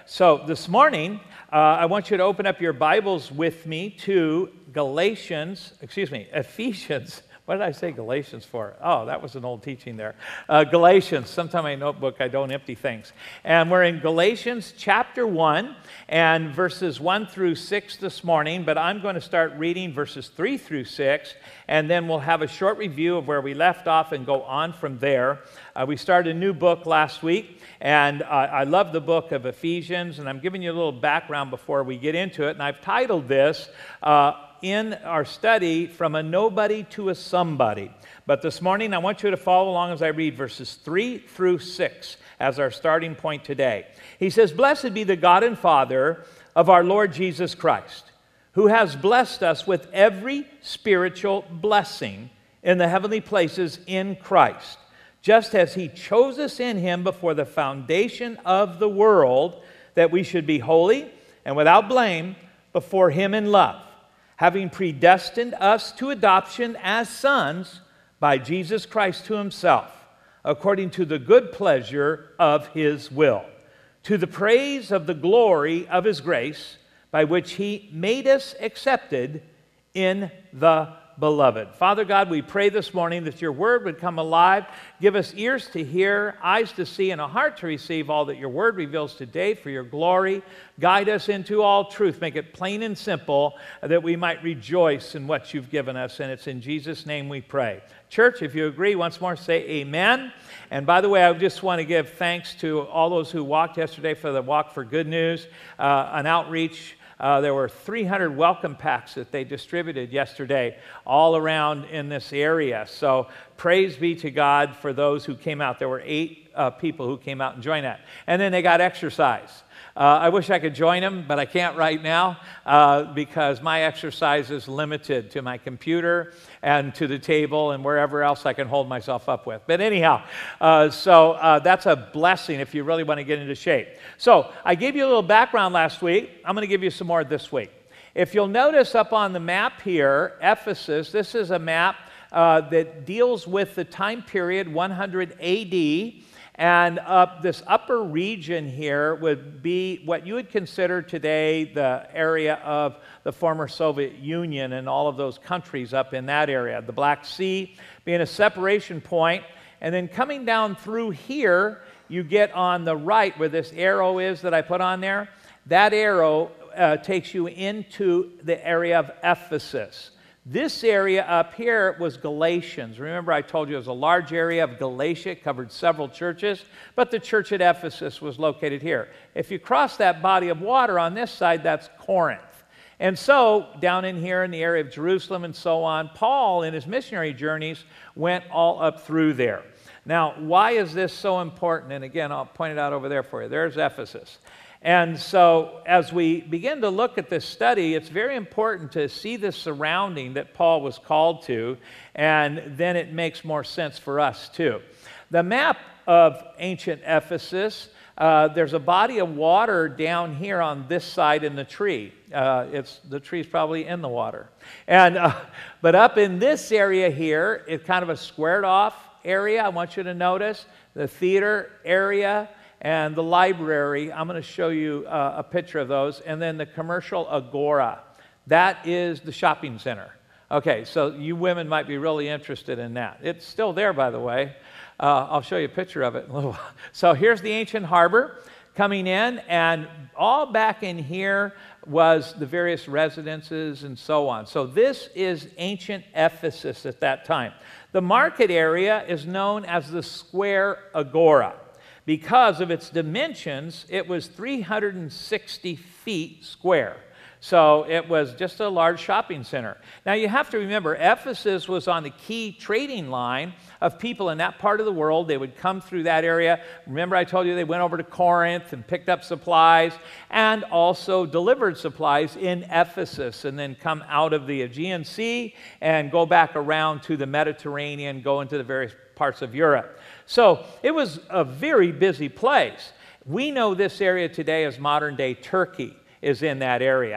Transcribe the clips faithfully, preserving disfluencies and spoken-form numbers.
So this morning, uh, I want you to open up your Bibles with me to Galatians, excuse me, Ephesians. What did I say Galatians for? Oh, that was an old teaching there. Uh, Galatians. Sometime in my notebook, I don't empty things. And we're in Galatians chapter one and verses one through six this morning, but I'm going to start reading verses three through six, and then we'll have a short review of where we left off and go on from there. Uh, we started a new book last week, and uh, I love the book of Ephesians, and I'm giving you a little background before we get into it, and I've titled this, uh, in our study, From a Nobody to a Somebody. But this morning, I want you to follow along as I read verses three through six as our starting point today. He says, "Blessed be the God and Father of our Lord Jesus Christ, who has blessed us with every spiritual blessing in the heavenly places in Christ, just as he chose us in him before the foundation of the world, that we should be holy and without blame before him in love, having predestined us to adoption as sons by Jesus Christ to himself, according to the good pleasure of his will, to the praise of the glory of his grace, by which he made us accepted in the Beloved." Father God, we pray this morning that your word would come alive. Give us ears to hear, eyes to see, and a heart to receive all that your word reveals today for your glory. Guide us into all truth. Make it plain and simple that we might rejoice in what you've given us. And it's in Jesus' name we pray. Church, if you agree, once more say amen. And by the way, I just want to give thanks to all those who walked yesterday for the Walk for Good News, uh, an outreach. Uh, there were three hundred welcome packs that they distributed yesterday all around in this area. So praise be to God for those who came out. There were eight uh, people who came out and joined that. And then they got exercise. Uh, I wish I could join them, but I can't right now uh, because my exercise is limited to my computer and to the table and wherever else I can hold myself up with. But anyhow, uh, so uh, that's a blessing if you really want to get into shape. So I gave you a little background last week. I'm going to give you some more this week. If you'll notice up on the map here, Ephesus, this is a map uh, that deals with the time period one hundred A D, and uh, this upper region here would be what you would consider today the area of the former Soviet Union and all of those countries up in that area. The Black Sea being a separation point, and then coming down through here, you get on the right where this arrow is that I put on there. That arrow uh, takes you into the area of Ephesus. This area up here was Galatians. Remember, I told you it was a large area of Galatia. It covered several churches, but the church at Ephesus was located here. If you cross that body of water on this side, that's Corinth. And so, down in here in the area of Jerusalem and so on, Paul, in his missionary journeys, went all up through there. Now, why is this so important? And again, I'll point it out over there for you. There's Ephesus. And so as we begin to look at this study, it's very important to see the surrounding that Paul was called to, and then it makes more sense for us too. The map of ancient Ephesus, uh, there's a body of water down here on this side in the tree. Uh, it's the tree's probably in the water. And uh, but up in this area here, it's kind of a squared off area. I want you to notice the theater area and the library. I'm going to show you uh, a picture of those. And then the commercial agora. That is the shopping center. Okay, so you women might be really interested in that. It's still there, by the way. Uh, I'll show you a picture of it in a little while. So here's the ancient harbor coming in, and all back in here was the various residences and so on. So this is ancient Ephesus at that time. The market area is known as the Square Agora. Because of its dimensions, it was three hundred sixty feet square. So it was just a large shopping center. Now you have to remember, Ephesus was on the key trading line of people in that part of the world. They would come through that area. Remember I told you they went over to Corinth and picked up supplies and also delivered supplies in Ephesus and then come out of the Aegean Sea and go back around to the Mediterranean, go into the various parts of Europe. So it was a very busy place. We know this area today as modern-day Turkey is in that area.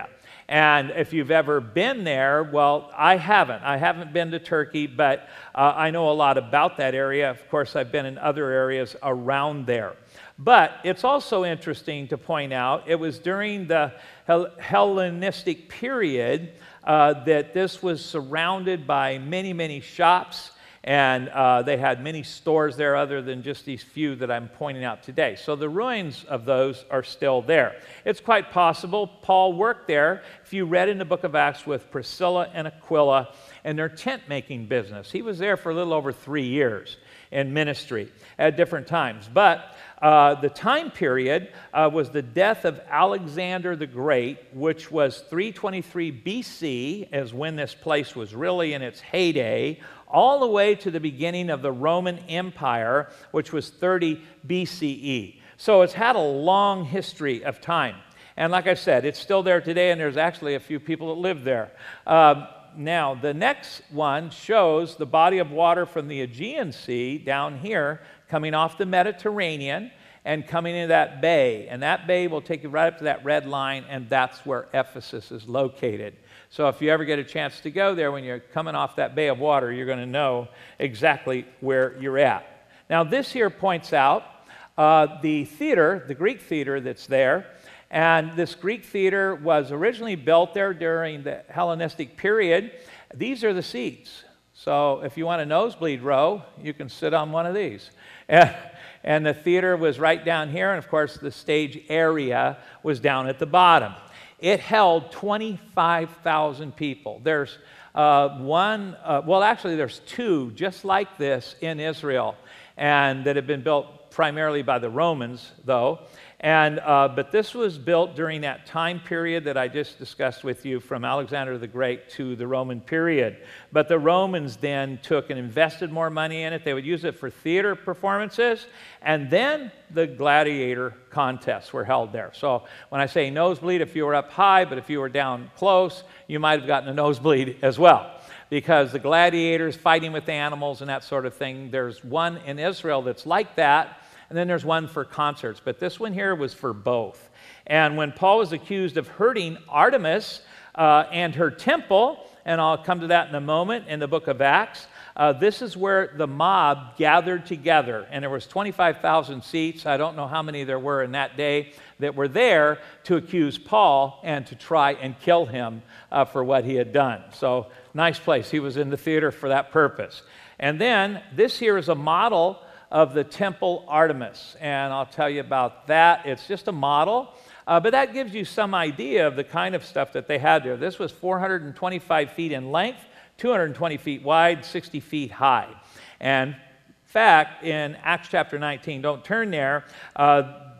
And if you've ever been there, well, I haven't. I haven't been to Turkey, but uh, I know a lot about that area. Of course, I've been in other areas around there. But it's also interesting to point out, it was during the Hell- Hellenistic period uh, that this was surrounded by many, many shops, and uh, they had many stores there other than just these few that I'm pointing out today. So the ruins of those are still there. It's quite possible Paul worked there, if you read in the book of Acts, with Priscilla and Aquila and their tent-making business. He was there for a little over three years in ministry at different times. But uh, the time period uh, was the death of Alexander the Great, which was three twenty-three B C, as when this place was really in its heyday, all the way to the beginning of the Roman Empire, which was thirty B C E. So it's had a long history of time. And like I said, it's still there today, and there's actually a few people that live there. Um, now, the next one shows the body of water from the Aegean Sea down here, coming off the Mediterranean and coming into that bay. And that bay will take you right up to that red line, and that's where Ephesus is located. So if you ever get a chance to go there, when you're coming off that bay of water, you're going to know exactly where you're at. Now, this here points out uh, the theater, the Greek theater that's there. And this Greek theater was originally built there during the Hellenistic period. These are the seats. So if you want a nosebleed row, you can sit on one of these. And, and the theater was right down here, and of course the stage area was down at the bottom. It held twenty-five thousand people. There's uh, one, uh, well actually there's two just like this in Israel, and that have been built primarily by the Romans though. And, uh, but this was built during that time period that I just discussed with you, from Alexander the Great to the Roman period. But the Romans then took and invested more money in it. They would use it for theater performances, and then the gladiator contests were held there. So when I say nosebleed, if you were up high, but if you were down close, you might have gotten a nosebleed as well, because the gladiators fighting with animals and that sort of thing. There's one in Israel that's like that, and then there's one for concerts. But this one here was for both. And when Paul was accused of hurting Artemis uh, and her temple, and I'll come to that in a moment in the book of Acts, uh, this is where the mob gathered together. And there was twenty-five thousand seats. I don't know how many there were in that day that were there to accuse Paul and to try and kill him uh, for what he had done. So nice place. He was in the theater for that purpose. And then this here is a model of the Temple Artemis, and I'll tell you about that. It's just a model, uh, but that gives you some idea of the kind of stuff that they had there. This was four hundred twenty-five feet in length, two hundred twenty feet wide, sixty feet high. And in fact, in Acts chapter nineteen, don't turn there, uh,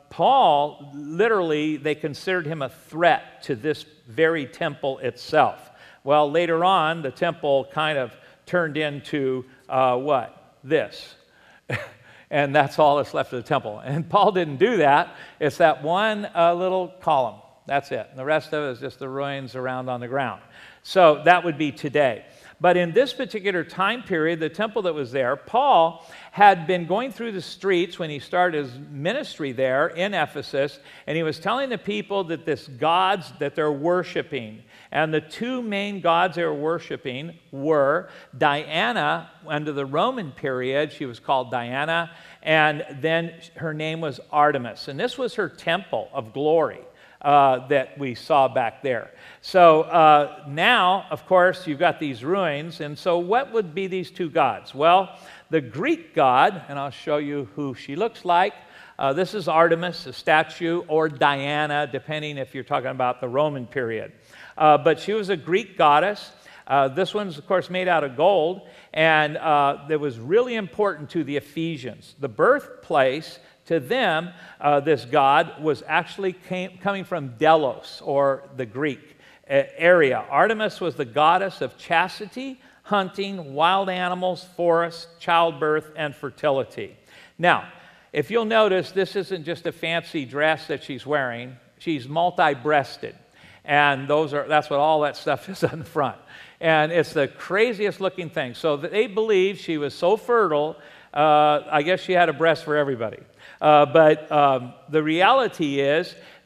Paul, literally, they considered him a threat to this very temple itself. Well, later on, the temple kind of turned into uh, what? This. And that's all that's left of the temple. And Paul didn't do that. It's that one uh, little column. That's it. And the rest of it is just the ruins around on the ground. So that would be today. But in this particular time period, the temple that was there, Paul had been going through the streets when he started his ministry there in Ephesus, and he was telling the people that this gods that they're worshiping, and the two main gods they were worshiping were Diana. Under the Roman period, she was called Diana, and then her name was Artemis. And this was her temple of glory uh, that we saw back there. So uh, now, of course, you've got these ruins. And so what would be these two gods? Well, the Greek god, and I'll show you who she looks like. Uh, this is Artemis, a statue, or Diana, depending if you're talking about the Roman period. Uh, but she was a Greek goddess. Uh, this one's, of course, made out of gold, and uh, that was really important to the Ephesians. The birthplace to them, uh, this god, was actually came, coming from Delos, or the Greek area. Artemis was the goddess of chastity, hunting, wild animals, forests, childbirth, and fertility. Now, if you'll notice, this isn't just a fancy dress that she's wearing. She's multi-breasted. And those are that's what all that stuff is on the front. And it's the craziest looking thing. So they believe she was so fertile, uh, I guess she had a breast for everybody. Uh, but um, the reality is,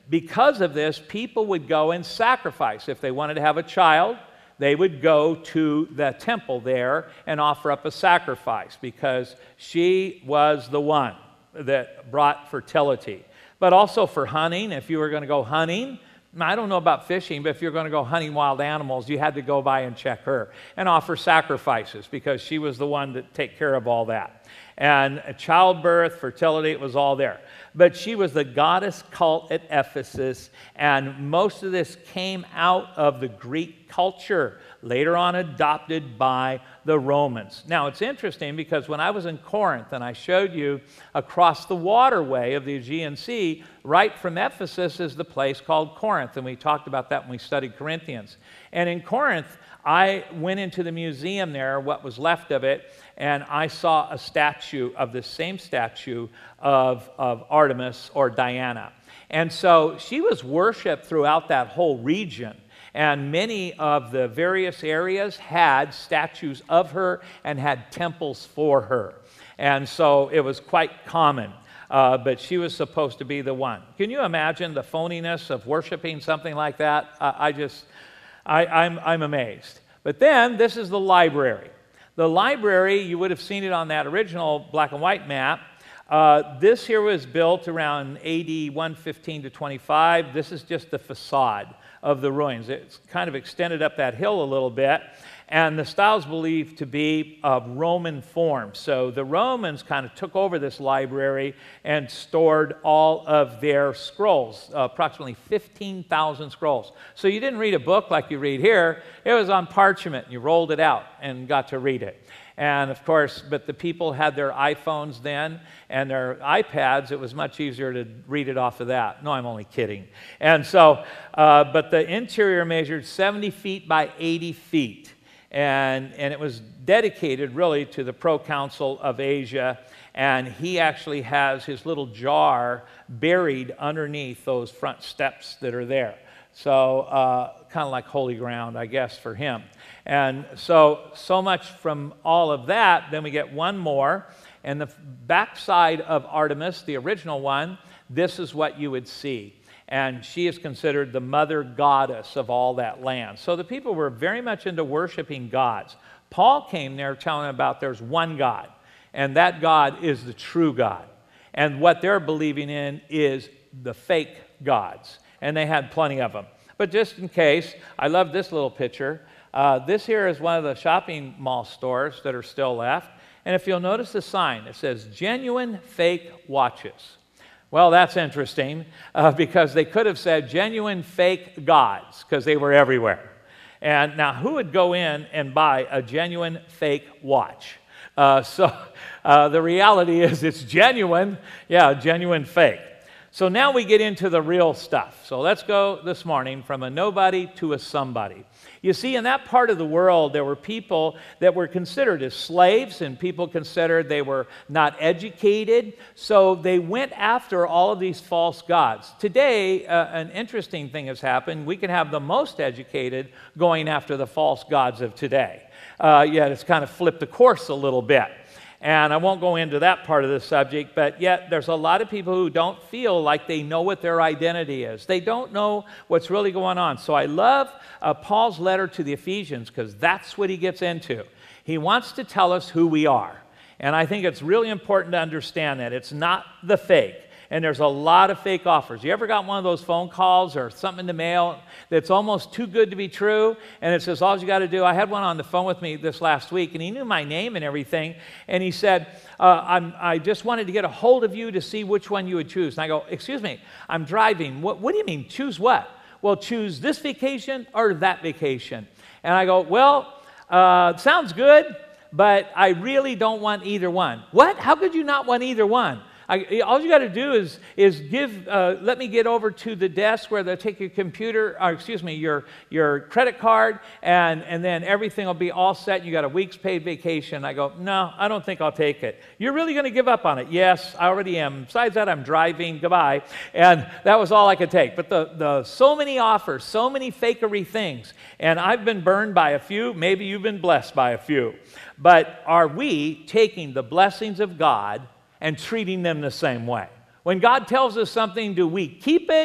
because of this, people would go and sacrifice. If they wanted to have a child, they would go to the temple there and offer up a sacrifice because she was the one that brought fertility. But also for hunting, if you were going to go hunting, I don't know about fishing, but if you're going to go hunting wild animals, you had to go by and check her and offer sacrifices because she was the one to take care of all that. And childbirth, fertility, it was all there. But she was the goddess cult at Ephesus, and most of this came out of the Greek culture, later on adopted by the Romans. Now, it's interesting because when I was in Corinth and I showed you across the waterway of the Aegean Sea, right from Ephesus is the place called Corinth, and we talked about that when we studied Corinthians. And in Corinth, I went into the museum there, what was left of it, and I saw a statue of the same statue of, of Artemis or Diana. And so she was worshipped throughout that whole region. And many of the various areas had statues of her and had temples for her. And so it was quite common. Uh, but she was supposed to be the one. Can you imagine the phoniness of worshiping something like that? Uh, I just, I, I'm, I'm amazed. But then this is the library. The library, you would have seen it on that original black and white map. Uh, this here was built around A D one fifteen to twenty-five. This is just the facade of the ruins. It's kind of extended up that hill a little bit. And the style is believed to be of Roman form. So the Romans kind of took over this library and stored all of their scrolls, uh, approximately fifteen thousand scrolls. So you didn't read a book like you read here. It was on parchment. You rolled it out and got to read it. And of course, but the people had their iPhones then and their iPads. It was much easier to read it off of that. No, I'm only kidding. And so, uh, but the interior measured seventy feet by eighty feet. And, and it was dedicated really to the proconsul of Asia, and he actually has his little jar buried underneath those front steps that are there. So uh, kind of like holy ground, I guess, for him. And so, so much from all of that, then we get one more, and the backside of Artemis, the original one, this is what you would see. And she is considered the mother goddess of all that land. So the people were very much into worshiping gods. Paul came there telling them about there's one God, and that God is the true God. And what they're believing in is the fake gods, and they had plenty of them. But just in case, I love this little picture. Uh, this here is one of the shopping mall stores that are still left. And if you'll notice the sign, it says genuine fake watches. Well, that's interesting uh, because they could have said genuine fake gods because they were everywhere. And now who would go in and buy a genuine fake watch? Uh, so uh, the reality is it's genuine, yeah, genuine fake. So now we get into the real stuff. So let's go this morning from a nobody to a somebody. You see, in that part of the world, there were people that were considered as slaves, and people considered they were not educated. So they went after all of these false gods. Today, uh, an interesting thing has happened. We can have the most educated going after the false gods of today. Uh, yet it's kind of flipped the course a little bit. And I won't go into that part of the subject, but yet there's a lot of people who don't feel like they know what their identity is. They don't know what's really going on. So I love uh, Paul's letter to the Ephesians because that's what he gets into. He wants to tell us who we are. And I think it's really important to understand that. It's not the fake. And there's a lot of fake offers. You ever got one of those phone calls or something in the mail that's almost too good to be true? And it says, all you got to do, I had one on the phone with me this last week, and he knew my name and everything. And he said, uh, I'm, I just wanted to get a hold of you to see which one you would choose. And I go, excuse me, I'm driving. What, what do you mean, choose what? Well, choose this vacation or that vacation. And I go, well, uh, sounds good, but I really don't want either one. What? How could you not want either one? I, all you got to do is is give. Uh, let me get over to the desk where they'll take your computer, or excuse me, your your credit card, and and then everything will be all set. You got a week's paid vacation. I go, no, I don't think I'll take it. You're really going to give up on it? Yes, I already am. Besides that, I'm driving. Goodbye. And that was all I could take. But the the so many offers, so many fakery things, and I've been burned by a few. Maybe you've been blessed by a few. But are we taking the blessings of God and treating them the same way? When God tells us something, do we keep it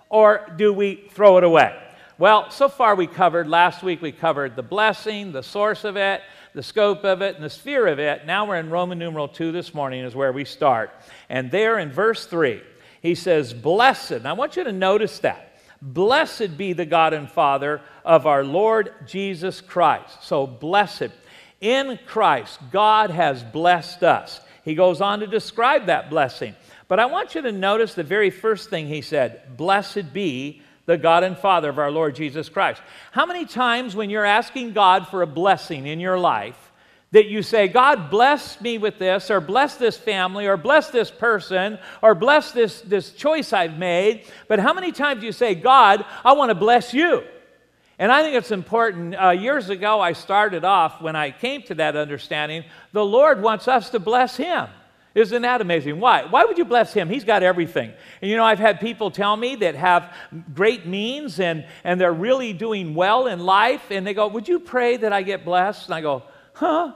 or do we throw it away? Well, so far we covered, last week we covered the blessing, the source of it, the scope of it, and the sphere of it. Now we're in Roman numeral two this morning is where we start. And there in verse three, he says, blessed. And I want you to notice that. Blessed be the God and Father of our Lord Jesus Christ. So blessed. In Christ, God has blessed us. He goes on to describe that blessing. But I want you to notice the very first thing he said, blessed be the God and Father of our Lord Jesus Christ. How many times when you're asking God for a blessing in your life that you say, God, bless me with this, or bless this family, or bless this person, or bless this, this choice I've made, but how many times do you say, God, I want to bless you? And I think it's important. Uh, years ago, I started off, when I came to that understanding, the Lord wants us to bless Him. Isn't that amazing? Why? Why would you bless Him? He's got everything. And you know, I've had people tell me that have great means and, and they're really doing well in life, and they go, would you pray that I get blessed? And I go, huh?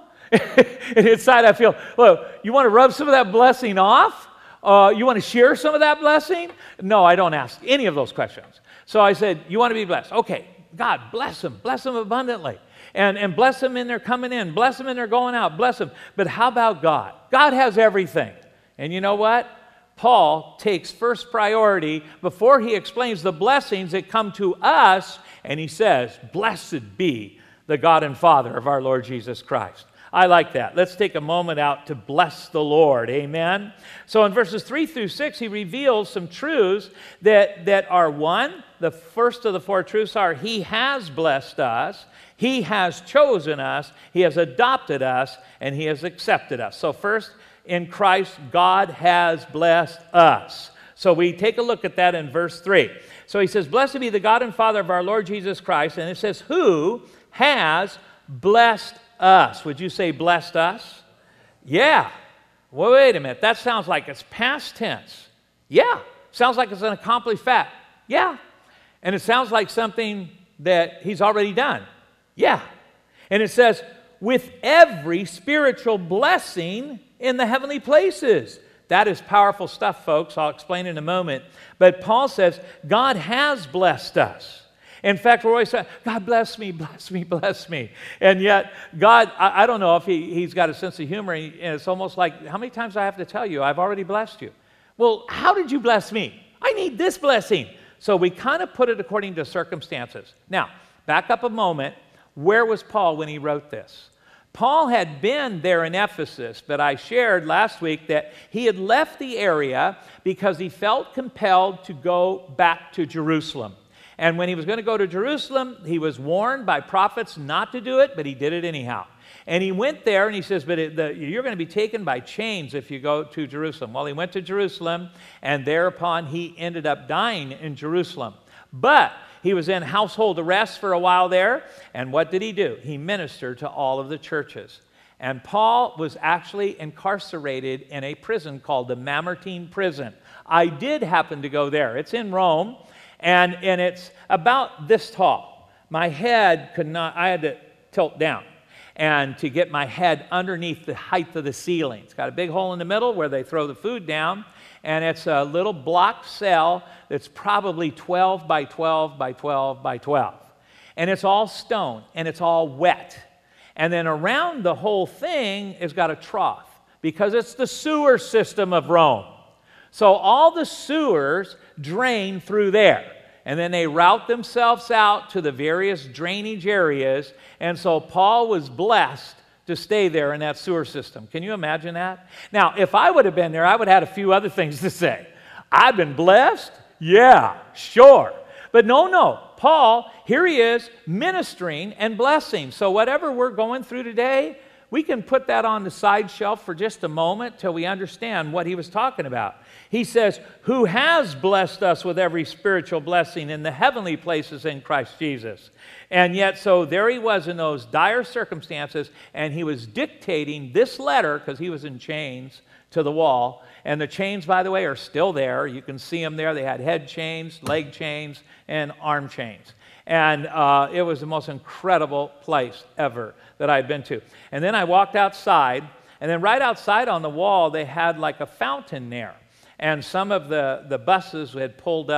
And inside I feel, well, you want to rub some of that blessing off? Uh, you want to share some of that blessing? No, I don't ask any of those questions. So I said, you want to be blessed? Okay, God, bless them. Bless them abundantly. And, and bless them in their coming in. Bless them in their going out. Bless them. But how about God? God has everything. And you know what? Paul takes first priority before he explains the blessings that come to us. And he says, blessed be the God and Father of our Lord Jesus Christ. I like that. Let's take a moment out to bless the Lord. Amen. So in verses three through six, he reveals some truths that, that are one. The first of the four truths are He has blessed us. He has chosen us, He has adopted us, and He has accepted us. So first, in Christ, God has blessed us. So we take a look at that in verse three. So he says, blessed be the God and Father of our Lord Jesus Christ. And it says, who has blessed us. Would you say blessed us? Yeah. Well, wait a minute. That sounds like it's past tense. Yeah. Sounds like it's an accomplished fact. Yeah. And it sounds like something that He's already done. Yeah. And it says, with every spiritual blessing in the heavenly places. That is powerful stuff, folks. I'll explain in a moment. But Paul says, God has blessed us. In fact, we're always saying, God bless me, bless me, bless me. And yet, God, I, I don't know if he, He's got a sense of humor. And it's almost like, how many times do I have to tell you, I've already blessed you? Well, how did you bless me? I need this blessing. So we kind of put it according to circumstances. Now, back up a moment. Where was Paul when he wrote this? Paul had been there in Ephesus, but I shared last week that he had left the area because he felt compelled to go back to Jerusalem. And when he was going to go to Jerusalem, he was warned by prophets not to do it, but he did it anyhow. And he went there, and he says, but it, the, you're going to be taken by chains if you go to Jerusalem. Well, he went to Jerusalem, and thereupon he ended up dying in Jerusalem. But he was in household arrest for a while there, and what did he do? He ministered to all of the churches. And Paul was actually incarcerated in a prison called the Mamertine prison. I did happen to go there. It's in Rome, and, and it's about this tall. My head could not, I had to tilt down and to get my head underneath the height of the ceiling. It's got a big hole in the middle where they throw the food down, and it's a little block cell that's probably twelve by twelve by twelve by twelve. And it's all stone, and it's all wet. And then around the whole thing has got a trough, because it's the sewer system of Rome. So all the sewers drain through there. And then they route themselves out to the various drainage areas. And so Paul was blessed to stay there in that sewer system. Can you imagine that? Now, if I would have been there, I would have had a few other things to say. I've been blessed? Yeah, sure. But no, no. Paul, here he is ministering and blessing. So whatever we're going through today, we can put that on the side shelf for just a moment till we understand what he was talking about. He says, who has blessed us with every spiritual blessing in the heavenly places in Christ Jesus. And yet, so there he was in those dire circumstances, and he was dictating this letter, because he was in chains to the wall. And the chains, by the way, are still there. You can see them there. They had head chains, leg chains, and arm chains. And uh, it was the most incredible place ever that I'd been to. And then I walked outside, and then right outside on the wall, they had like a fountain there. And some of the, the buses had pulled up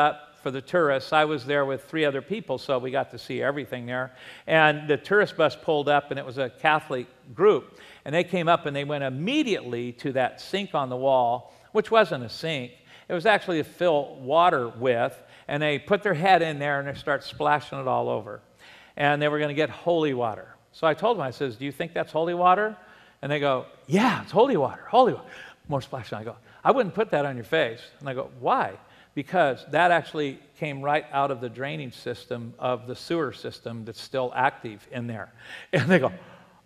for the tourists. I was there with three other people, so we got to see everything there. And the tourist bus pulled up, and it was a Catholic group. And they came up, and they went immediately to that sink on the wall, which wasn't a sink. It was actually to fill water with. And they put their head in there, and they start splashing it all over. And they were going to get holy water. So I told them, I says, do you think that's holy water? And they go, yeah, it's holy water, holy water. More splashing. I go, I wouldn't put that on your face. And I go, why? Because that actually came right out of the drainage system of the sewer system that's still active in there. And they go,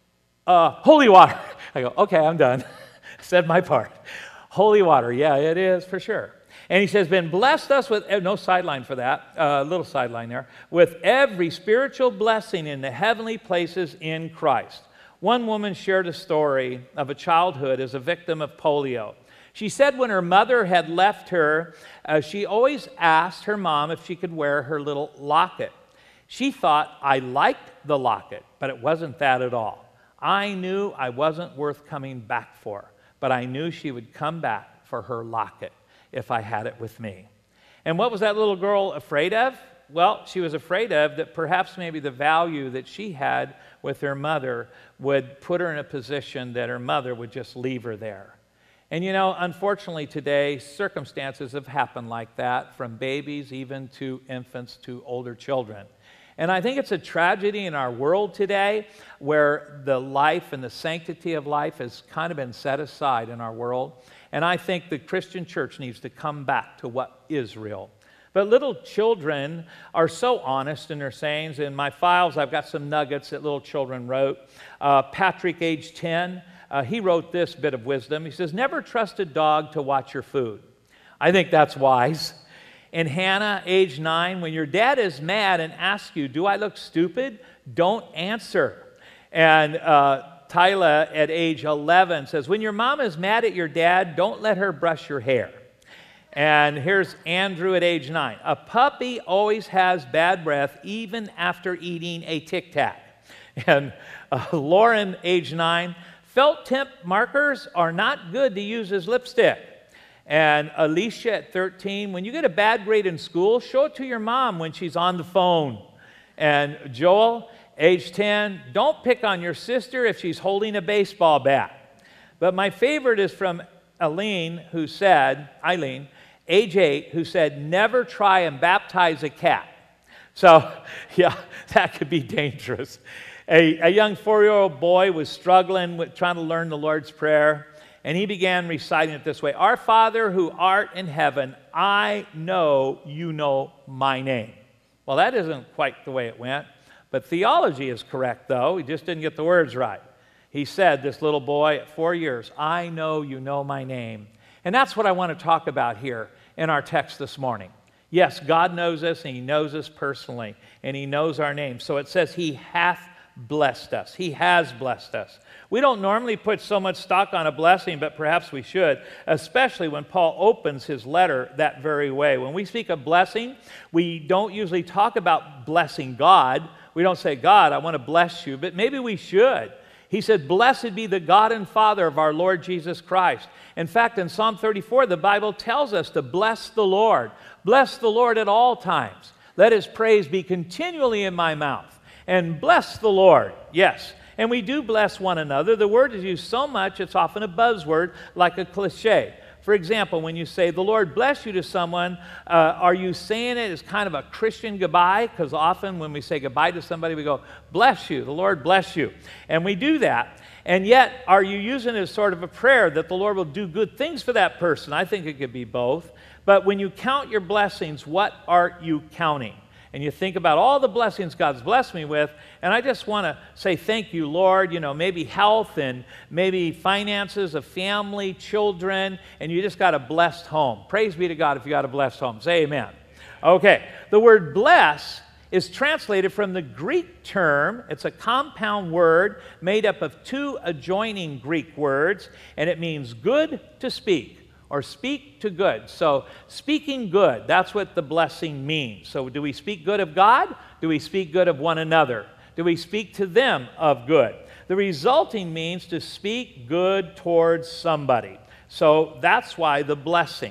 uh, holy water. I go, okay, I'm done. Said my part. Holy water, yeah, it is for sure. And he says, been blessed us with, no sideline for that, a uh, little sideline there, with every spiritual blessing in the heavenly places in Christ. One woman shared a story of a childhood as a victim of polio. She said when her mother had left her, uh, she always asked her mom if she could wear her little locket. She thought, I liked the locket, but it wasn't that at all. I knew I wasn't worth coming back for, but I knew she would come back for her locket if I had it with me. And what was that little girl afraid of? Well, she was afraid of that perhaps maybe the value that she had with her mother would put her in a position that her mother would just leave her there. And you know, unfortunately today, circumstances have happened like that, from babies even to infants to older children. And I think it's a tragedy in our world today where the life and the sanctity of life has kind of been set aside in our world. And I think the Christian church needs to come back to what is real. But little children are so honest in their sayings. In my files, I've got some nuggets that little children wrote. Uh, Patrick, age ten, uh, he wrote this bit of wisdom. He says, never trust a dog to watch your food. I think that's wise. And Hannah, age nine, when your dad is mad and asks you, do I look stupid? Don't answer. And uh, Tyla, at age eleven, says, when your mom is mad at your dad, don't let her brush your hair. And here's Andrew at age nine. A puppy always has bad breath even after eating a Tic Tac. And uh, Lauren, age nine, felt tip markers are not good to use as lipstick. And Alicia at thirteen, when you get a bad grade in school, show it to your mom when she's on the phone. And Joel, age ten, don't pick on your sister if she's holding a baseball bat. But my favorite is from Eileen, who said, Eileen, age eight, who said, never try and baptize a cat. So, yeah, that could be dangerous. A, a young four-year-old boy was struggling with trying to learn the Lord's Prayer, and he began reciting it this way, Our Father who art in heaven, I know you know my name. Well, that isn't quite the way it went, but theology is correct, though. He just didn't get the words right. He said, this little boy at four years, I know you know my name. And that's what I want to talk about here in our text this morning. Yes, God knows us, and He knows us personally, and He knows our name. So it says He hath blessed us. He has blessed us. We don't normally put so much stock on a blessing, but perhaps we should, especially when Paul opens his letter that very way. When we speak of blessing, we don't usually talk about blessing God. We don't say, God, I want to bless you, but maybe we should. He said, blessed be the God and Father of our Lord Jesus Christ. In fact, in Psalm thirty-four, the Bible tells us to bless the Lord. Bless the Lord at all times. Let His praise be continually in my mouth. And bless the Lord, yes. And we do bless one another. The word is used so much, it's often a buzzword, like a cliche. For example, when you say, the Lord bless you to someone, uh, are you saying it as kind of a Christian goodbye? Because often when we say goodbye to somebody, we go, bless you, the Lord bless you. And we do that. And yet, are you using it as sort of a prayer that the Lord will do good things for that person? I think it could be both. But when you count your blessings, what are you counting? And you think about all the blessings God's blessed me with, and I just want to say thank you, Lord, you know, maybe health and maybe finances, a family, children, and you just got a blessed home. Praise be to God if you got a blessed home. Say amen. Okay, the word bless is translated from the Greek term. It's a compound word made up of two adjoining Greek words, and it means good to speak, or speak to good. So speaking good, that's what the blessing means. So do we speak good of God? Do we speak good of one another? Do we speak to them of good? The resulting means to speak good towards somebody. So that's why the blessing.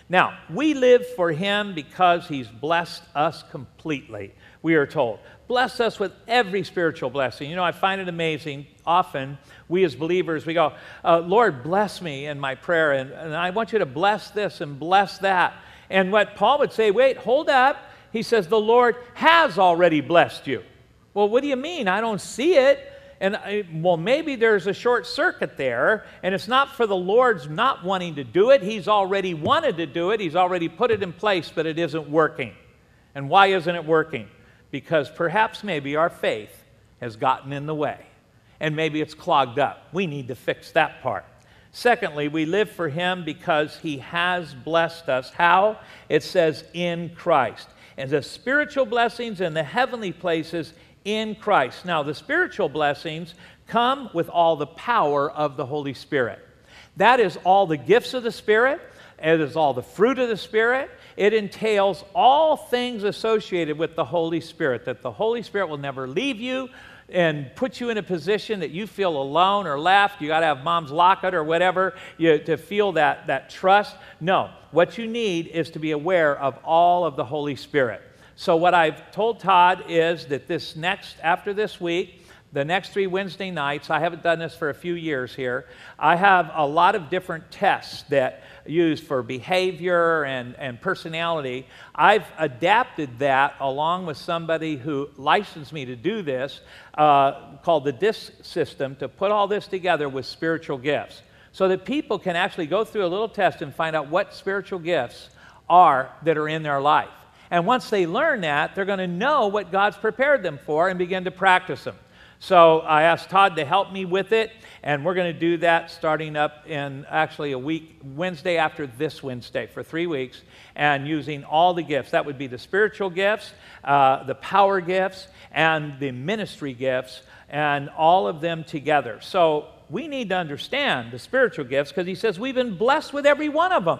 Now, we live for him because he's blessed us completely, we are told. Bless us with every spiritual blessing. You know, I find it amazing. Often, we as believers, we go, uh, Lord, bless me in my prayer, and, and I want you to bless this and bless that. And what Paul would say, wait, hold up. He says, the Lord has already blessed you. Well, what do you mean? I don't see it. And, I, well, maybe there's a short circuit there, and it's not for the Lord's not wanting to do it. He's already wanted to do it. He's already put it in place, but it isn't working. And why isn't it working? Because perhaps maybe our faith has gotten in the way, and maybe it's clogged up. We need to fix that part. Secondly, we live for him because he has blessed us. How? It says in Christ. And the spiritual blessings in the heavenly places in Christ. Now, the spiritual blessings come with all the power of the Holy Spirit. That is all the gifts of the Spirit. It is all the fruit of the Spirit. It entails all things associated with the Holy Spirit, that the Holy Spirit will never leave you and put you in a position that you feel alone or left. You got to have mom's locket or whatever you, to feel that, that trust. No, what you need is to be aware of all of the Holy Spirit. So what I've told Todd is that this next, after this week, the next three Wednesday nights, I haven't done this for a few years here, I have a lot of different tests that use for behavior and, and personality. I've adapted that along with somebody who licensed me to do this, uh, called the DISC system, to put all this together with spiritual gifts, so that people can actually go through a little test and find out what spiritual gifts are that are in their life. And once they learn that, they're going to know what God's prepared them for and begin to practice them. So I asked Todd to help me with it, and we're going to do that starting up in actually a week, Wednesday after this Wednesday, for three weeks, and using all the gifts. That would be the spiritual gifts, uh, the power gifts, and the ministry gifts, and all of them together. So we need to understand the spiritual gifts, because he says we've been blessed with every one of them.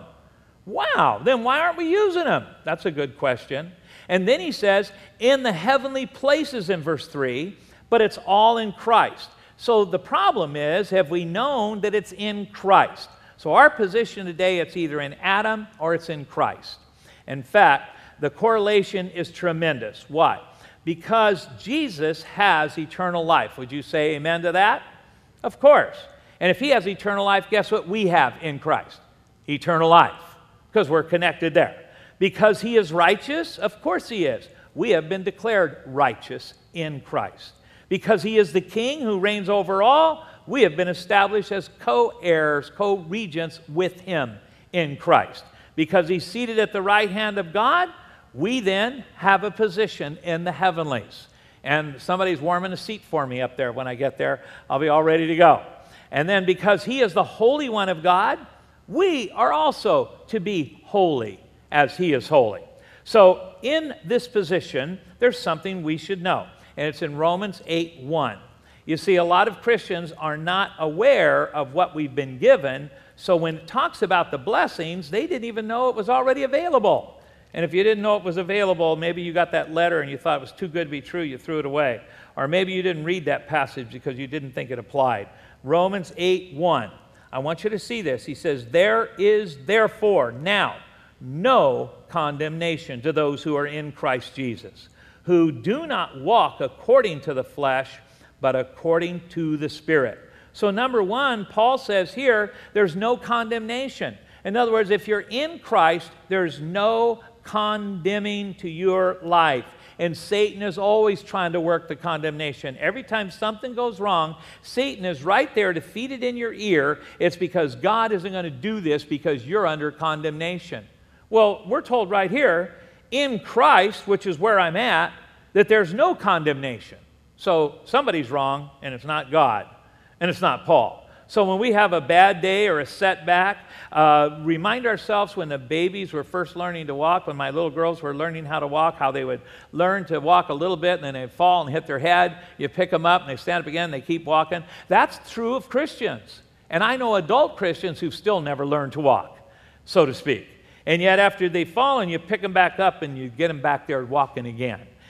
Wow, then why aren't we using them? That's a good question. And then he says, in the heavenly places in verse three, but it's all in Christ. So the problem is, have we known that it's in Christ? So our position today, it's either in Adam or it's in Christ. In fact, the correlation is tremendous. Why? Because Jesus has eternal life. Would you say amen to that? Of course. And if he has eternal life, guess what we have in Christ? Eternal life. Because we're connected there. Because he is righteous? Of course he is. We have been declared righteous in Christ. Because he is the king who reigns over all, we have been established as co-heirs, co-regents with him in Christ. Because he's seated at the right hand of God, we then have a position in the heavenlies. And somebody's warming a seat for me up there. When I get there, I'll be all ready to go. And then because he is the Holy One of God, we are also to be holy as he is holy. So in this position, there's something we should know. And it's in Romans eight one. You see, a lot of Christians are not aware of what we've been given. So when it talks about the blessings, they didn't even know it was already available. And if you didn't know it was available, maybe you got that letter and you thought it was too good to be true, you threw it away. Or maybe you didn't read that passage because you didn't think it applied. Romans eight one. I want you to see this. He says, there is therefore now no condemnation to those who are in Christ Jesus, who do not walk according to the flesh, but according to the Spirit. So number one, Paul says here, there's no condemnation. In other words, if you're in Christ, there's no condemning to your life. And Satan is always trying to work the condemnation. Every time something goes wrong, Satan is right there to feed it in your ear. It's because God isn't going to do this because you're under condemnation. Well, we're told right here, in Christ, which is where I'm at, that there's no condemnation. So somebody's wrong, and it's not God, and it's not Paul. So when we have a bad day or a setback, uh, remind ourselves when the babies were first learning to walk, when my little girls were learning how to walk, how they would learn to walk a little bit, and then they'd fall and hit their head. You pick them up, and they stand up again, and they keep walking. That's true of Christians. And I know adult Christians who've still never learned to walk, so to speak. And yet after they've fallen, you pick them back up, and you get them back there walking again.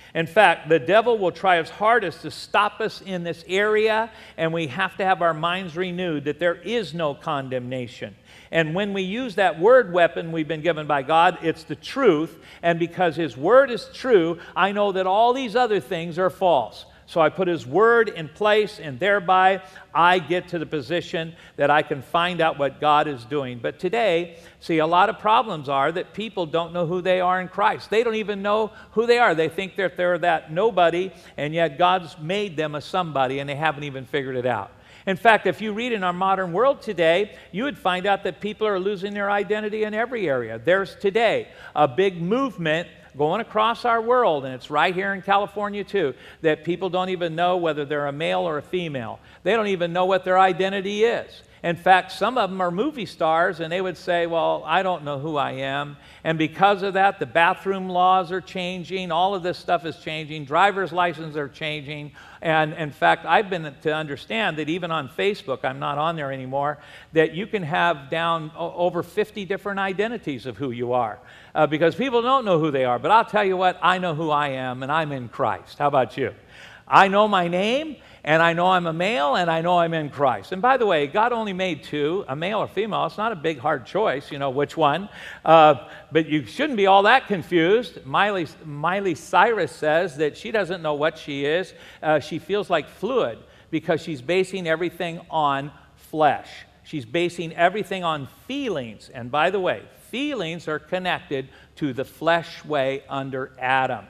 In fact, the devil will try his hardest to stop us in this area, and we have to have our minds renewed that there is no condemnation. And when we use that word weapon we've been given by God, it's the truth. And because His Word is true, I know that all these other things are false. So I put His Word in place, and thereby I get to the position that I can find out what God is doing. But today, see, a lot of problems are that people don't know who they are in Christ. They don't even know who they are. They think that they're that nobody, and yet God's made them a somebody, and they haven't even figured it out. In fact, if you read in our modern world today, you would find out that people are losing their identity in every area. There's today a big movement going across our world, and it's right here in California too, that people don't even know whether they're a male or a female. They don't even know what their identity is. In fact, some of them are movie stars, and they would say, well, I don't know who I am. And because of that, the bathroom laws are changing. All of this stuff is changing. Driver's licenses are changing. And in fact, I've been to understand that even on Facebook, I'm not on there anymore, that you can have down over fifty different identities of who you are. Uh, because people don't know who they are. But I'll tell you what, I know who I am, and I'm in Christ. How about you? I know my name, and I know I'm a male, and I know I'm in Christ. And by the way, God only made two, a male or female. It's not a big, hard choice, you know, which one. Uh, but you shouldn't be all that confused. Miley, Miley Cyrus says that she doesn't know what she is. Uh, she feels like fluid because she's basing everything on flesh. She's basing everything on feelings. And by the way, feelings are connected to the flesh way under Adam.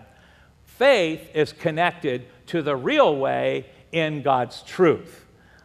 Faith is connected to the real way in God's truth.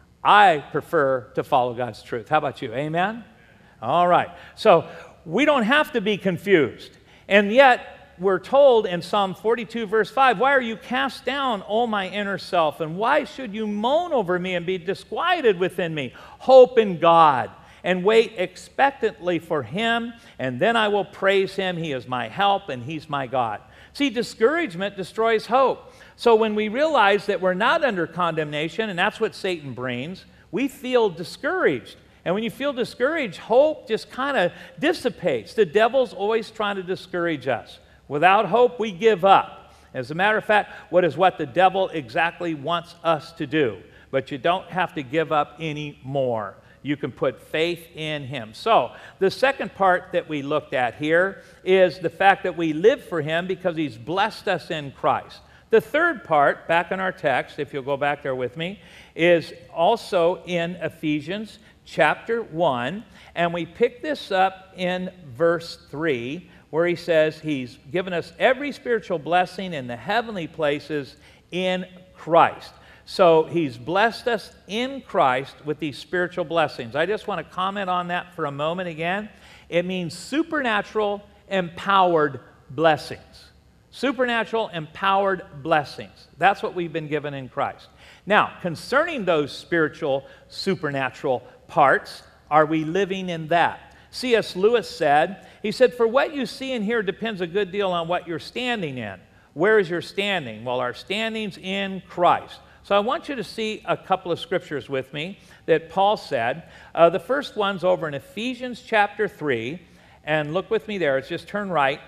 I prefer to follow God's truth. How about you? Amen? All right. So we don't have to be confused. And yet we're told in Psalm forty-two, verse five, why are you cast down, O my inner self? And why should you moan over me and be disquieted within me? Hope in God and wait expectantly for Him, and then I will praise Him. He is my help, and He's my God. See, discouragement destroys hope. So when we realize that we're not under condemnation, and that's what Satan brings, we feel discouraged. And when you feel discouraged, hope just kind of dissipates. The devil's always trying to discourage us. Without hope, we give up. As a matter of fact, what is what the devil exactly wants us to do. But you don't have to give up anymore. You can put faith in Him. So, the second part that we looked at here is the fact that we live for Him because He's blessed us in Christ. The third part, back in our text, if you'll go back there with me, is also in Ephesians chapter one. And we pick this up in verse three, where he says He's given us every spiritual blessing in the heavenly places in Christ. So He's blessed us in Christ with these spiritual blessings. I just want to comment on that for a moment again. It means supernatural, empowered blessings. Supernatural, empowered blessings. That's what we've been given in Christ. Now, concerning those spiritual, supernatural parts, are we living in that? C S Lewis said, he said, for what you see and hear depends a good deal on what you're standing in. Where is your standing? Well, our standing's in Christ. So I want you to see a couple of scriptures with me that Paul said. Uh, the first one's over in Ephesians chapter three. And look with me there. It's just turn right.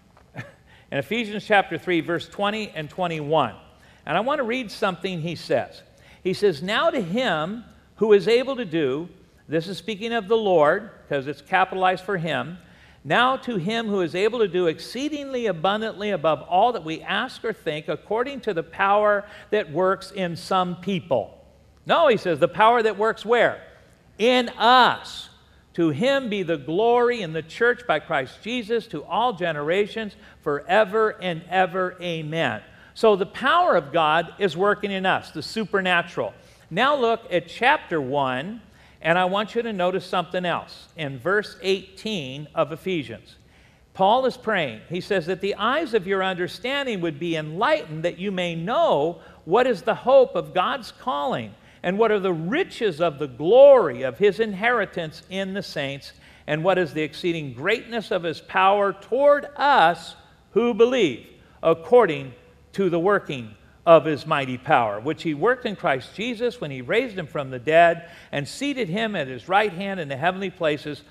In Ephesians chapter three, verse twenty and twenty-one. And I want to read something he says. He says, now to Him who is able to do, this is speaking of the Lord, because it's capitalized for Him, now to Him who is able to do exceedingly abundantly above all that we ask or think, according to the power that works in some people. No, he says, the power that works where? In us. To Him be the glory in the church by Christ Jesus to all generations, forever and ever. Amen. So the power of God is working in us, the supernatural. Now look at chapter one, and I want you to notice something else. In verse eighteen of Ephesians, Paul is praying. He says that the eyes of your understanding would be enlightened, that you may know what is the hope of God's calling, and what are the riches of the glory of His inheritance in the saints, and what is the exceeding greatness of His power toward us who believe, according to the working of His mighty power, which He worked in Christ Jesus when He raised Him from the dead and seated Him at His right hand in the heavenly places,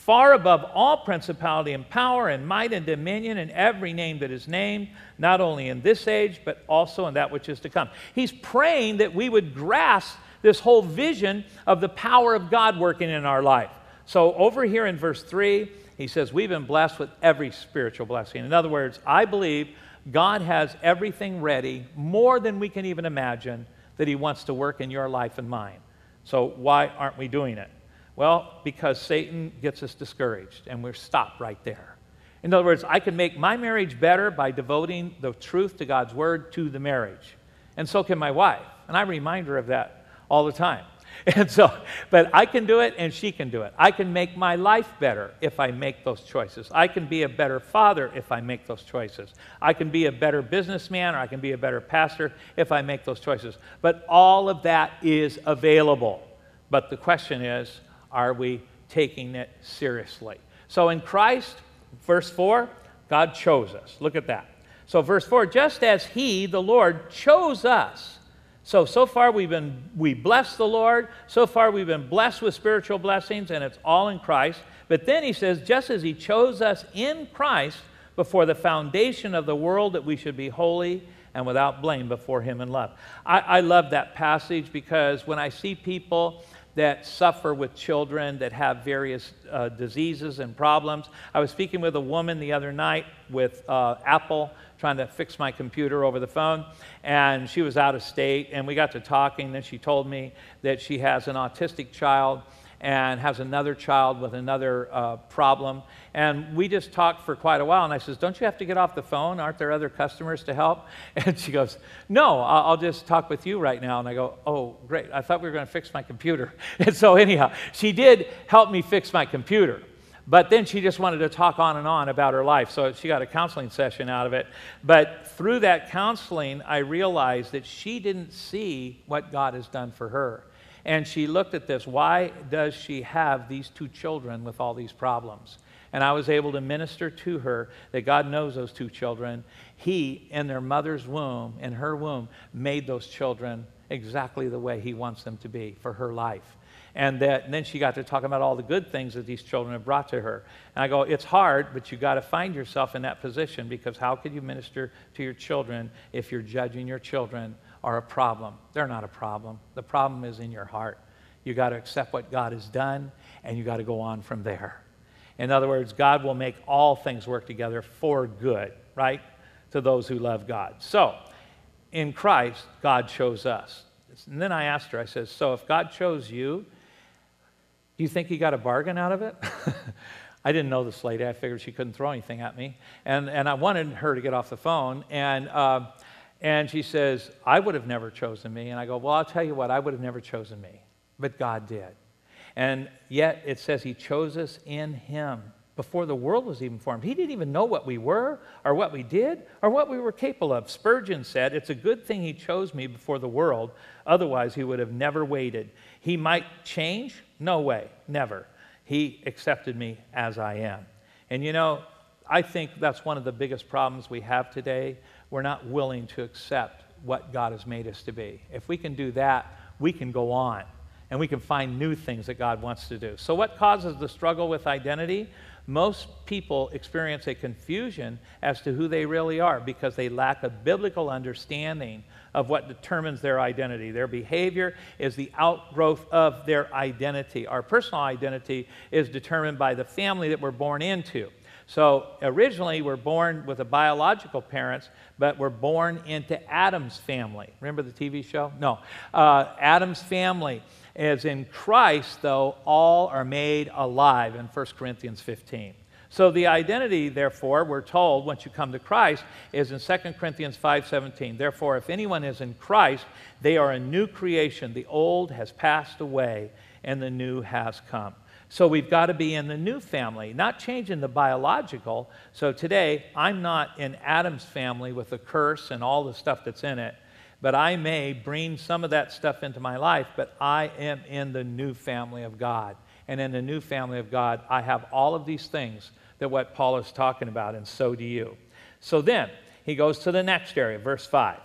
far above all principality and power and might and dominion and every name that is named, not only in this age, but also in that which is to come. He's praying that we would grasp this whole vision of the power of God working in our life. So over here in verse three, he says, we've been blessed with every spiritual blessing. In other words, I believe God has everything ready, more than we can even imagine, that he wants to work in your life and mine. So why aren't we doing it? Well, because Satan gets us discouraged, and we're stopped right there. In other words, I can make my marriage better by devoting the truth to God's word to the marriage. And so can my wife. And I remind her of that all the time. And so, but I can do it and she can do it. I can make my life better if I make those choices. I can be a better father if I make those choices. I can be a better businessman, or I can be a better pastor if I make those choices. But all of that is available. But the question is, are we taking it seriously? So in Christ, verse four, God chose us. Look at that. So verse four, just as he, the Lord, chose us. So, so far we've been, we bless the Lord. So far we've been blessed with spiritual blessings, and it's all in Christ. But then he says, just as he chose us in Christ before the foundation of the world, that we should be holy and without blame before him in love. I, I love that passage, because when I see people that suffer with children that have various uh, diseases and problems. I was speaking with a woman the other night with uh, Apple, trying to fix my computer over the phone, and she was out of state, and we got to talking, and she told me that she has an autistic child and has another child with another uh, problem. And we just talked for quite a while, and I says, don't you have to get off the phone? Aren't there other customers to help? And she goes, no, I'll, I'll just talk with you right now. And I go, oh, great. I thought we were going to fix my computer. And so anyhow, she did help me fix my computer. But then she just wanted to talk on and on about her life, so she got a counseling session out of it. But through that counseling, I realized that she didn't see what God has done for her. And she looked at this. Why does she have these two children with all these problems? And I was able to minister to her that God knows those two children. He, in their mother's womb, in her womb, made those children exactly the way he wants them to be for her life. And, that, and then she got to talk about all the good things that these children have brought to her. And I go, it's hard, but you got to find yourself in that position, because how could you minister to your children if you're judging your children are a problem? They're not a problem. The problem is in your heart. You got to accept what God has done, and you got to go on from there. In other words, God will make all things work together for good, right, to those who love God. So, in Christ, God chose us. And then I asked her, I said, so if God chose you, do you think he got a bargain out of it? I didn't know this lady. I figured she couldn't throw anything at me. And, and I wanted her to get off the phone. And, uh, and she says, I would have never chosen me. And I go, well, I'll tell you what, I would have never chosen me. But God did. And yet it says he chose us in him before the world was even formed. He didn't even know what we were or what we did or what we were capable of. Spurgeon said, it's a good thing he chose me before the world. Otherwise, he would have never waited. He might change. No way, never. He accepted me as I am. And you know, I think that's one of the biggest problems we have today. We're not willing to accept what God has made us to be. If we can do that, we can go on, and we can find new things that God wants to do. So what causes the struggle with identity? Most people experience a confusion as to who they really are because they lack a biblical understanding of what determines their identity. Their behavior is the outgrowth of their identity. Our personal identity is determined by the family that we're born into. So originally we're born with a biological parents, but we're born into Adam's family. Remember the T V show? No. Uh, Adam's family. As in Christ, though, all are made alive in First Corinthians fifteen. So the identity, therefore, we're told, once you come to Christ, is in Second Corinthians five seventeen. Therefore, if anyone is in Christ, they are a new creation. The old has passed away, and the new has come. So we've got to be in the new family, not changing the biological. So today, I'm not in Adam's family with the curse and all the stuff that's in it, but I may bring some of that stuff into my life, but I am in the new family of God. And in the new family of God, I have all of these things that what Paul is talking about, and so do you. So then, he goes to the next area, verse five.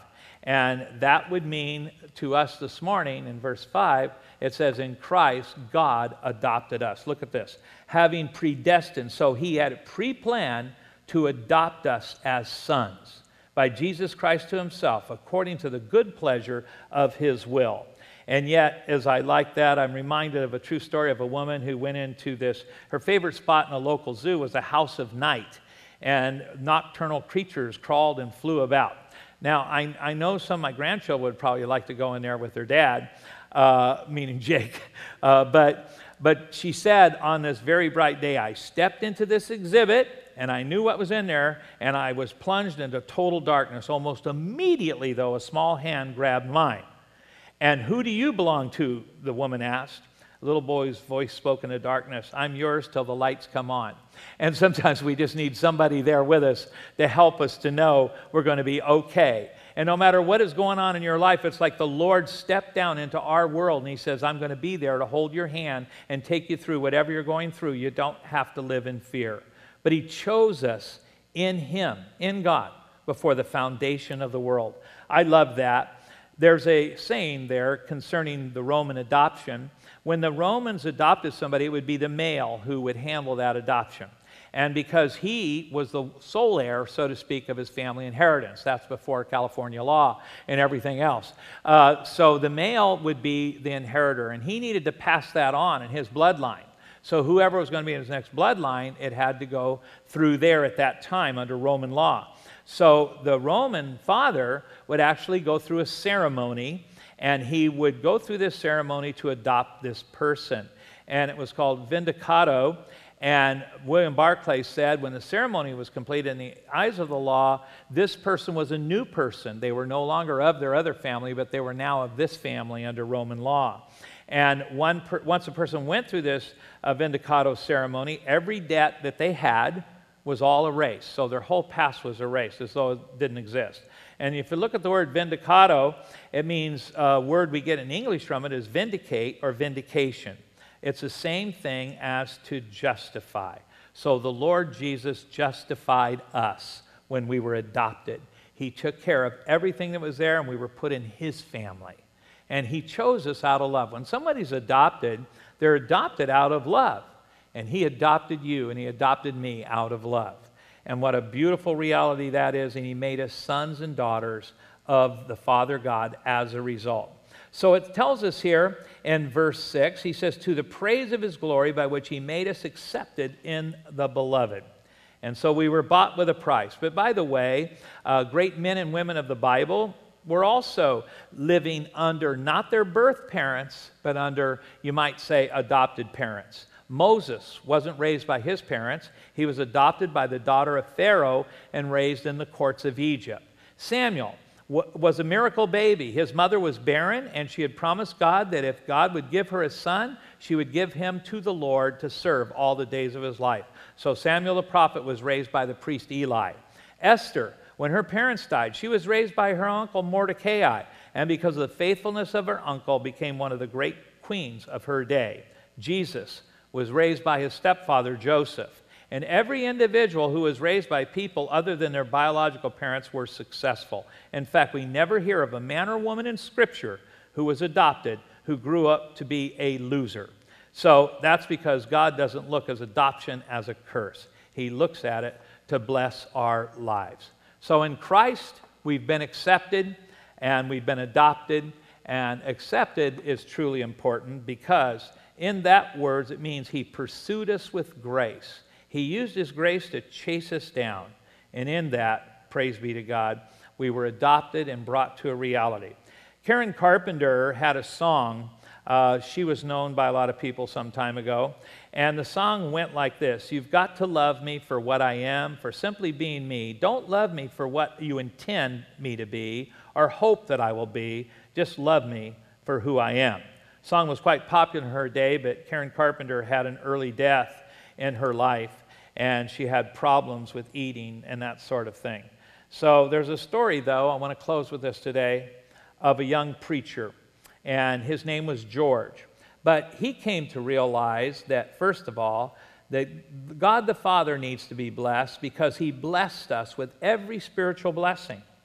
And that would mean to us this morning in verse five, it says, in Christ, God adopted us. Look at this. Having predestined, so he had pre-planned to adopt us as sons by Jesus Christ to himself, according to the good pleasure of his will. And yet, as I like that, I'm reminded of a true story of a woman who went into this, her favorite spot in a local zoo was a house of night, and nocturnal creatures crawled and flew about. Now, I, I know some of my grandchildren would probably like to go in there with their dad, uh, meaning Jake, uh, but, but she said on this very bright day, I stepped into this exhibit, and I knew what was in there, and I was plunged into total darkness. Almost immediately, though, a small hand grabbed mine. And who do you belong to? The woman asked. A little boy's voice spoke in the darkness. I'm yours till the lights come on. And sometimes we just need somebody there with us to help us to know we're going to be okay. And no matter what is going on in your life, it's like the Lord stepped down into our world and he says, I'm going to be there to hold your hand and take you through whatever you're going through. You don't have to live in fear. But he chose us in him, in God, before the foundation of the world. I love that. There's a saying there concerning the Roman adoption. When the Romans adopted somebody, it would be the male who would handle that adoption. And because he was the sole heir, so to speak, of his family inheritance. That's before California law and everything else. Uh, so the male would be the inheritor, and he needed to pass that on in his bloodline. So whoever was going to be in his next bloodline, it had to go through there at that time under Roman law. So the Roman father would actually go through a ceremony, and he would go through this ceremony to adopt this person. And it was called vindicato. And William Barclay said when the ceremony was complete, in the eyes of the law, this person was a new person. They were no longer of their other family, but they were now of this family under Roman law. And one per, once a person went through this uh, vindicato ceremony, every debt that they had was all erased. So their whole past was erased as though it didn't exist. And if you look at the word vindicato, it means a word we get in English from it is vindicate or vindication. It's the same thing as to justify. So the Lord Jesus justified us when we were adopted. He took care of everything that was there, and we were put in his family. And he chose us out of love. When somebody's adopted, they're adopted out of love. And he adopted you, and he adopted me out of love. And what a beautiful reality that is. And he made us sons and daughters of the Father God as a result. So it tells us here in verse six, he says, to the praise of his glory by which he made us accepted in the beloved. And so we were bought with a price. But by the way, uh, great men and women of the Bible were also living under not their birth parents, but under, you might say, adopted parents. Moses wasn't raised by his parents. He was adopted by the daughter of Pharaoh and raised in the courts of Egypt. Samuel w- was a miracle baby. His mother was barren, and she had promised God that if God would give her a son, she would give him to the Lord to serve all the days of his life. So Samuel the prophet was raised by the priest Eli. Esther, when her parents died, she was raised by her uncle Mordecai, and because of the faithfulness of her uncle, became one of the great queens of her day. Jesus was raised by his stepfather Joseph, and every individual who was raised by people other than their biological parents were successful. In fact, we never hear of a man or woman in Scripture who was adopted who grew up to be a loser. So that's because God doesn't look at adoption as a curse. He looks at it to bless our lives. So in Christ, we've been accepted and we've been adopted, and accepted is truly important because in that words, it means he pursued us with grace. He used his grace to chase us down. And in that, praise be to God, we were adopted and brought to a reality. Karen Carpenter had a song. Uh, she was known by a lot of people some time ago. And the song went like this. You've got to love me for what I am, for simply being me. Don't love me for what you intend me to be or hope that I will be. Just love me for who I am. The song was quite popular in her day, but Karen Carpenter had an early death in her life, and she had problems with eating and that sort of thing. So there's a story, though, I want to close with this today, of a young preacher, and his name was George. But he came to realize that, first of all, that God the Father needs to be blessed because he blessed us with every spiritual blessing.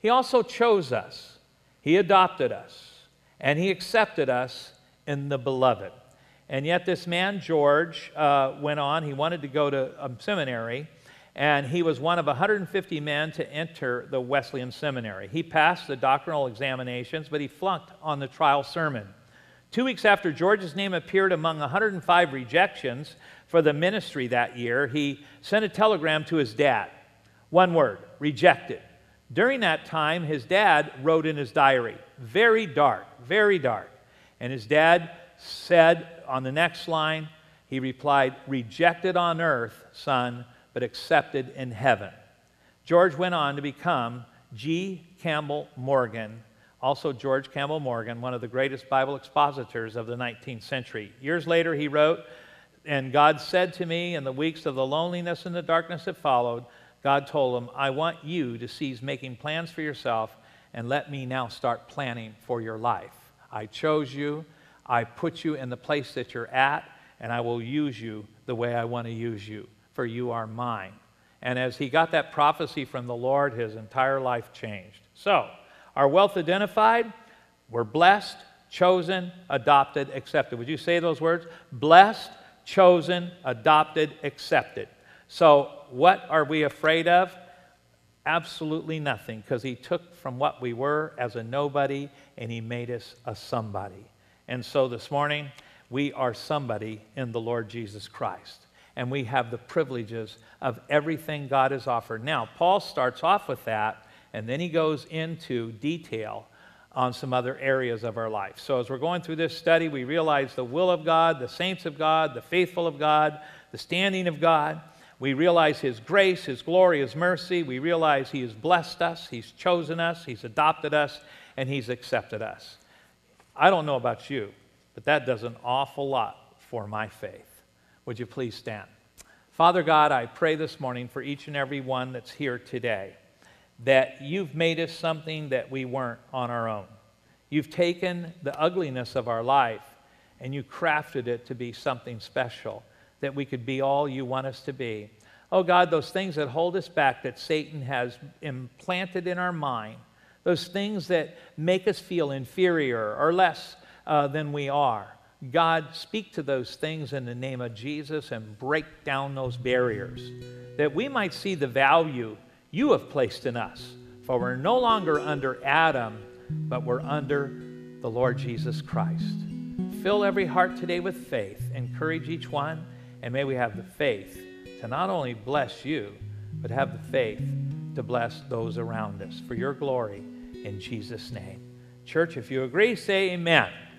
He also chose us. He adopted us. And he accepted us in the beloved. And yet this man, George, uh, went on. He wanted to go to a seminary. And he was one of one hundred fifty men to enter the Wesleyan Seminary. He passed the doctrinal examinations, but he flunked on the trial sermon. Two weeks after George's name appeared among one hundred five rejections for the ministry that year, he sent a telegram to his dad. One word, rejected. During that time, his dad wrote in his diary, very dark, very dark. And his dad said on the next line, he replied, rejected on earth, son, but accepted in heaven. George went on to become G. Campbell Morgan, also George Campbell Morgan, one of the greatest Bible expositors of the nineteenth century. Years later, he wrote, and God said to me in the weeks of the loneliness and the darkness that followed, God told him, I want you to cease making plans for yourself and let me now start planning for your life. I chose you, I put you in the place that you're at, and I will use you the way I want to use you, for you are mine. And as he got that prophecy from the Lord, his entire life changed. So, our wealth identified, we're blessed, chosen, adopted, accepted. Would you say those words? Blessed, chosen, adopted, accepted. So, what are we afraid of? Absolutely nothing, because he took from what we were as a nobody and he made us a somebody. And so this morning, we are somebody in the Lord Jesus Christ. And we have the privileges of everything God has offered. Now, Paul starts off with that, and then he goes into detail on some other areas of our life. So as we're going through this study, we realize the will of God, the saints of God, the faithful of God, the standing of God. We realize his grace, his glory, his mercy. We realize he has blessed us, he's chosen us, he's adopted us, and he's accepted us. I don't know about you, but that does an awful lot for my faith. Would you please stand? Father God, I pray this morning for each and every one that's here today, that you've made us something that we weren't on our own. You've taken the ugliness of our life and you crafted it to be something special, that we could be all you want us to be. Oh God, those things that hold us back that Satan has implanted in our mind, those things that make us feel inferior or less uh, than we are, God, speak to those things in the name of Jesus and break down those barriers, that we might see the value you have placed in us. For we're no longer under Adam, but we're under the Lord Jesus Christ. Fill every heart today with faith. Encourage each one, and may we have the faith to not only bless you, but have the faith to bless those around us. For your glory, in Jesus' name. Church, if you agree, say amen.